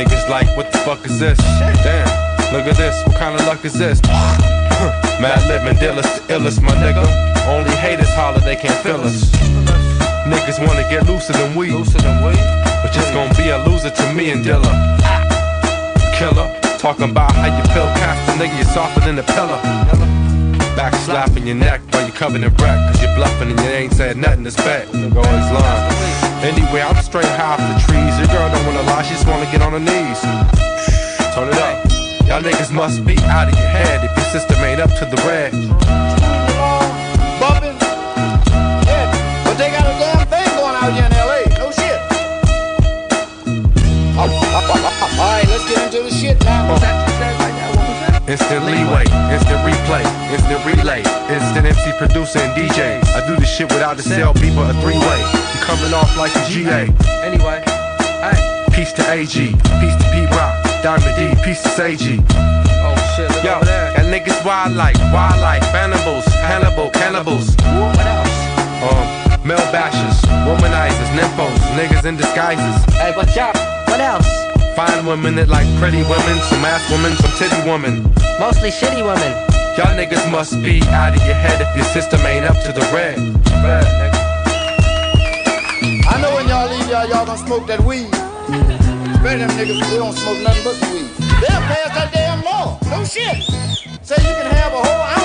Niggas like, what the fuck is this? Damn, look at this, what kind of luck is this? Mad living dealers, the illest, my nigga. Only haters holler, they can't feel us. Niggas wanna get looser than we, but just gon' be a loser to me and Dilla. Killer, talking about how you feel, cast a nigga, you're softer than a pillar. Back slapping your neck while you covered in wreck, cause you're bluffing and you ain't said nothing to spec. Nigga always lying. Anyway, I'm straight high off the trees. Your girl don't wanna lie, she just wanna get on her knees. Turn it up. Y'all niggas must be out of your head if your system ain't up to the red. Bumping? Yeah, but they got a damn thing going out here in LA. No shit. Alright, let's get into the shit now. What's that you said right now? What was that? Instant leeway, instant replay, instant relay, instant MC producer and DJ. I do this shit without a cell beeper, a three-way. You coming off like a GA. Anyway, hey. Peace to AG, peace to P-Rock, Diamond D, peace to Seiji. Oh shit, look Yo, over there. and niggas wildlife, cannibals, cannibals. What else? Male bashers, womanizers, nymphos, niggas in disguises. Hey, what's up? What else? Fine women that like pretty women, some ass women, some titty women. Mostly shitty women. Y'all niggas must be out of your head if your system ain't up to the red. I know when y'all leave y'all gonna smoke that weed. Better them niggas, they don't smoke nothing but the weed. They'll pass that damn law. No shit. Say you can have a whole ounce